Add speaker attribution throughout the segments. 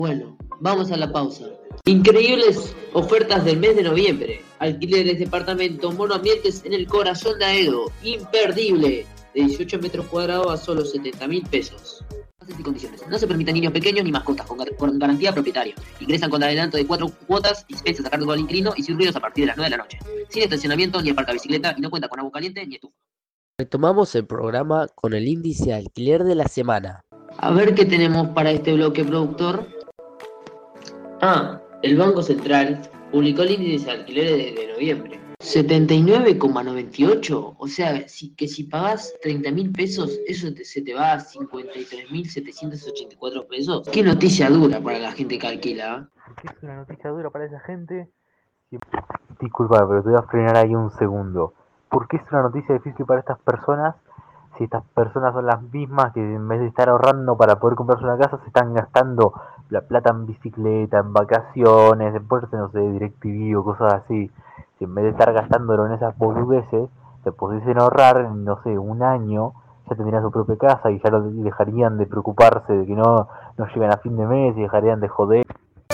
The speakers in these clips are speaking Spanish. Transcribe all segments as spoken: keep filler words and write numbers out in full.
Speaker 1: Bueno, vamos a la pausa. Increíbles ofertas del mes de noviembre. Alquileres, departamento, monoambientes en el corazón de Aedo. Imperdible. De dieciocho metros cuadrados a solo setenta mil pesos. Bases y condiciones. No se permiten niños pequeños ni mascotas con, gar- con garantía propietario. Ingresan con adelanto de cuatro cuotas, dispensa a cargo del inquilino y sin ruidos a partir de las nueve de la noche. Sin estacionamiento ni aparcabicicleta y no cuenta con agua caliente ni estufa.
Speaker 2: Retomamos el programa con el índice de alquiler de la semana.
Speaker 1: A ver qué tenemos para este bloque, productor. Ah, el Banco Central publicó el índice de alquileres desde noviembre. setenta y nueve coma noventa y ocho, o sea, si, que si pagás treinta mil pesos, eso te- se te va a cincuenta y tres mil setecientos ochenta y cuatro pesos. Qué noticia dura para la gente que alquila.
Speaker 3: ¿Qué es una noticia dura para esa gente? Disculpa, pero te voy a frenar ahí un segundo. ¿Por qué es una noticia difícil para estas personas si estas personas son las mismas que en vez de estar ahorrando para poder comprarse una casa, se están gastando la plata en bicicleta, en vacaciones, en ponerse, no sé, DirecTV o cosas así? Si en vez de estar gastándolo en esas boludeces, se pudiesen ahorrar en, no sé, un año, ya tendrían su propia casa y ya lo dejarían de preocuparse de que no, no llegan a fin de mes y dejarían de joder.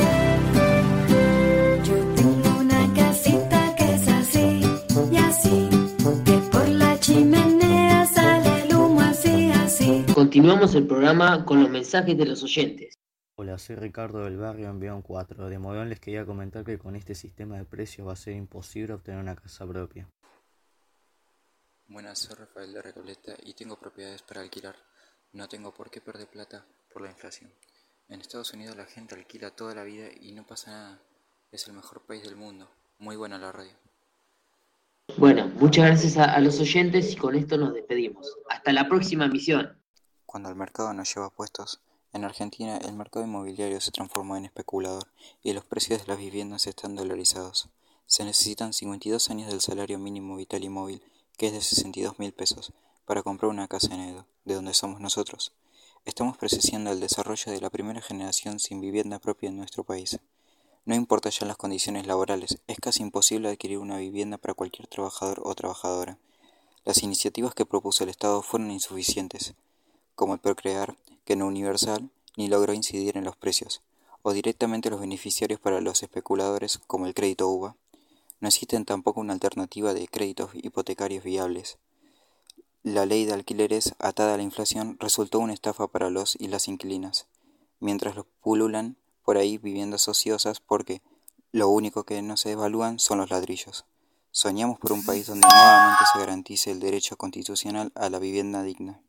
Speaker 1: Continuamos el programa con los mensajes de los oyentes.
Speaker 4: Hola, soy Ricardo del barrio Envión cuatro. De Morón les quería comentar que con este sistema de precios va a ser imposible obtener una casa propia.
Speaker 5: Buenas, soy Rafael de Recoleta y tengo propiedades para alquilar. No tengo por qué perder plata por la inflación. En Estados Unidos la gente alquila toda la vida y no pasa nada. Es el mejor país del mundo. Muy buena la radio.
Speaker 1: Bueno, muchas gracias a, a los oyentes y con esto nos despedimos. Hasta la próxima emisión.
Speaker 5: Cuando el mercado nos lleva puestos, en Argentina el mercado inmobiliario se transformó en especulador y los precios de las viviendas están dolarizados. Se necesitan cincuenta y dos años del salario mínimo vital y móvil, que es de sesenta y dos mil pesos, para comprar una casa en Edo, de donde somos nosotros. Estamos presenciando el desarrollo de la primera generación sin vivienda propia en nuestro país. No importa ya las condiciones laborales, es casi imposible adquirir una vivienda para cualquier trabajador o trabajadora. Las iniciativas que propuso el Estado fueron insuficientes, como el Procrear, que no universal, ni logró incidir en los precios, o directamente los beneficiarios para los especuladores, como el crédito U V A. No existen tampoco una alternativa de créditos hipotecarios viables. La ley de alquileres, atada a la inflación, resultó una estafa para los y las inquilinas, mientras los pululan por ahí viviendas ociosas porque lo único que no se devalúan son los ladrillos. Soñamos por un país donde nuevamente se garantice el derecho constitucional a la vivienda digna.